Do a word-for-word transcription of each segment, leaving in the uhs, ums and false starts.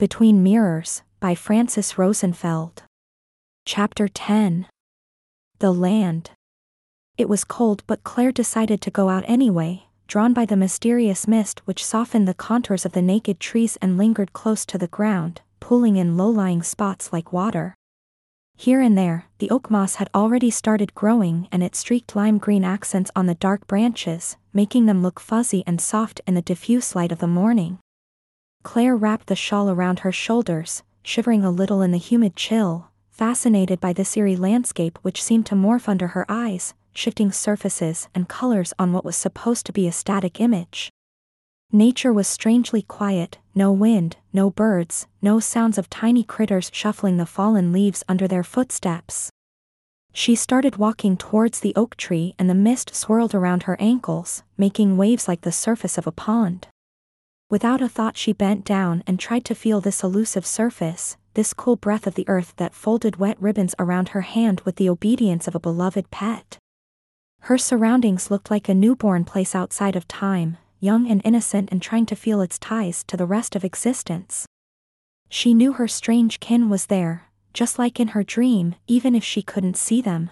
Between Mirrors, by Francis Rosenfeld. Chapter ten. The Land. It was cold, but Claire decided to go out anyway, drawn by the mysterious mist which softened the contours of the naked trees and lingered close to the ground, pooling in low-lying spots like water. Here and there, the oak moss had already started growing and it streaked lime-green accents on the dark branches, making them look fuzzy and soft in the diffuse light of the morning. Claire wrapped the shawl around her shoulders, shivering a little in the humid chill, fascinated by this eerie landscape which seemed to morph under her eyes, shifting surfaces and colors on what was supposed to be a static image. Nature was strangely quiet, no wind, no birds, no sounds of tiny critters shuffling the fallen leaves under their footsteps. She started walking towards the oak tree and the mist swirled around her ankles, making waves like the surface of a pond. Without a thought she bent down and tried to feel this elusive surface, this cool breath of the earth that folded wet ribbons around her hand with the obedience of a beloved pet. Her surroundings looked like a newborn place outside of time, young and innocent and trying to feel its ties to the rest of existence. She knew her strange kin was there, just like in her dream, even if she couldn't see them.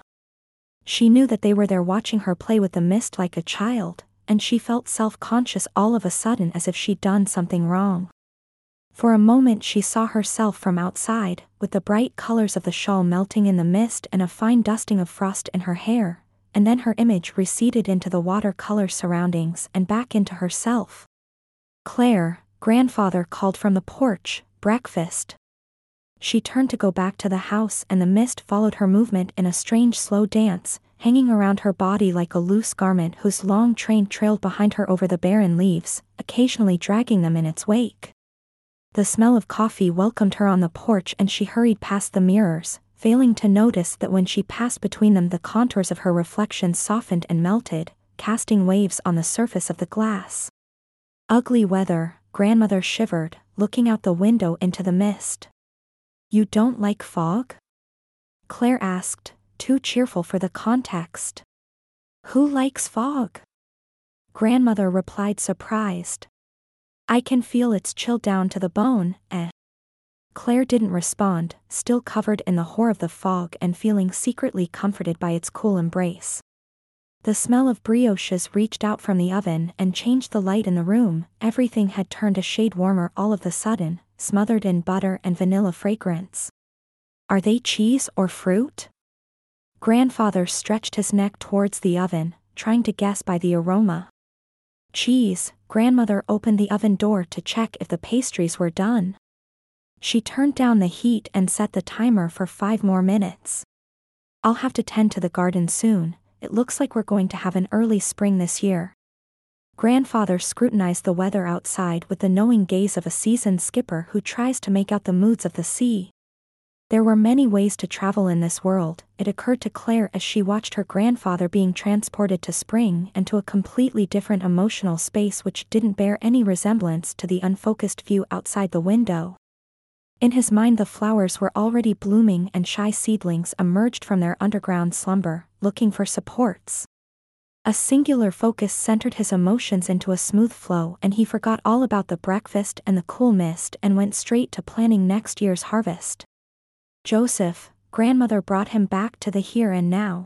She knew that they were there watching her play with the mist like a child, and she felt self-conscious all of a sudden as if she'd done something wrong. For a moment she saw herself from outside, with the bright colors of the shawl melting in the mist and a fine dusting of frost in her hair, and then her image receded into the watercolor surroundings and back into herself. "Claire," grandfather called from the porch, "breakfast." She turned to go back to the house and the mist followed her movement in a strange slow dance, hanging around her body like a loose garment whose long train trailed behind her over the barren leaves, occasionally dragging them in its wake. The smell of coffee welcomed her on the porch and she hurried past the mirrors, failing to notice that when she passed between them the contours of her reflection softened and melted, casting waves on the surface of the glass. "Ugly weather," grandmother shivered, looking out the window into the mist. "You don't like fog?" Claire asked, too cheerful for the context. "Who likes fog?" Grandmother replied surprised. "I can feel its chill down to the bone, eh?" Claire didn't respond, still covered in the horror of the fog and feeling secretly comforted by its cool embrace. The smell of brioches reached out from the oven and changed the light in the room. Everything had turned a shade warmer all of the sudden, smothered in butter and vanilla fragrance. "Are they cheese or fruit?" Grandfather stretched his neck towards the oven, trying to guess by the aroma. "Cheese." Grandmother opened the oven door to check if the pastries were done. She turned down the heat and set the timer for five more minutes. "I'll have to tend to the garden soon. It looks like we're going to have an early spring this year." Grandfather scrutinized the weather outside with the knowing gaze of a seasoned skipper who tries to make out the moods of the sea. There were many ways to travel in this world, it occurred to Claire as she watched her grandfather being transported to spring and to a completely different emotional space which didn't bear any resemblance to the unfocused view outside the window. In his mind the flowers were already blooming and shy seedlings emerged from their underground slumber, looking for supports. A singular focus centered his emotions into a smooth flow and he forgot all about the breakfast and the cool mist and went straight to planning next year's harvest. "Joseph," grandmother brought him back to the here and now.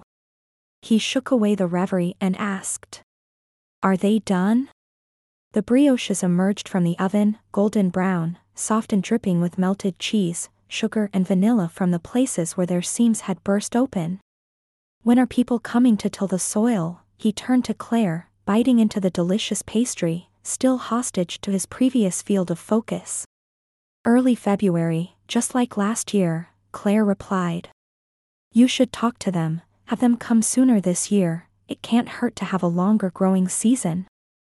He shook away the reverie and asked, "Are they done?" The brioches emerged from the oven, golden brown, soft and dripping with melted cheese, sugar and vanilla from the places where their seams had burst open. "When are people coming to till the soil?" He turned to Claire, biting into the delicious pastry, still hostage to his previous field of focus. "Early February, just like last year," Claire replied. "You should talk to them, have them come sooner this year, it can't hurt to have a longer growing season."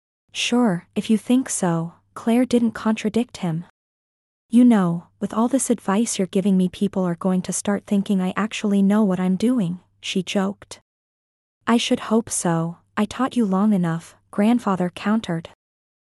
"Sure, if you think so," Claire didn't contradict him. "You know, with all this advice you're giving me people are going to start thinking I actually know what I'm doing," she joked. "I should hope so, I taught you long enough," grandfather countered.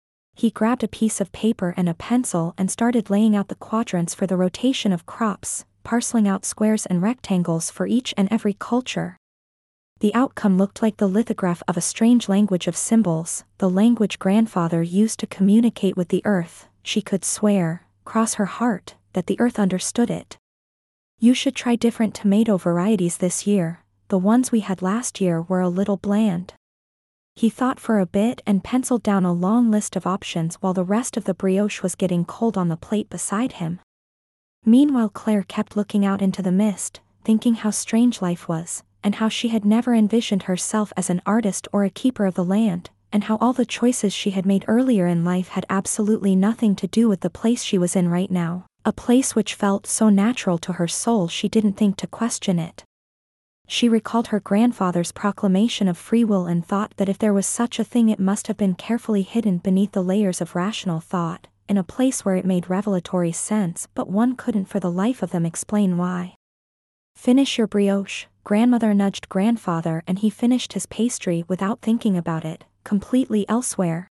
He grabbed a piece of paper and a pencil and started laying out the quadrants for the rotation of crops, parceling out squares and rectangles for each and every culture. The outcome looked like the lithograph of a strange language of symbols, the language grandfather used to communicate with the earth. She could swear cross her heart, that the earth understood it. You should try different tomato varieties this year, the ones we had last year were a little bland. He thought for a bit and penciled down a long list of options while the rest of the brioche was getting cold on the plate beside him. Meanwhile Claire kept looking out into the mist, thinking how strange life was, and how she had never envisioned herself as an artist or a keeper of the land, and how all the choices she had made earlier in life had absolutely nothing to do with the place she was in right now, a place which felt so natural to her soul she didn't think to question it. She recalled her grandfather's proclamation of free will and thought that if there was such a thing it must have been carefully hidden beneath the layers of rational thought, in a place where it made revelatory sense but one couldn't for the life of them explain why. Finish your brioche, grandmother nudged grandfather and he finished his pastry without thinking about it, completely elsewhere.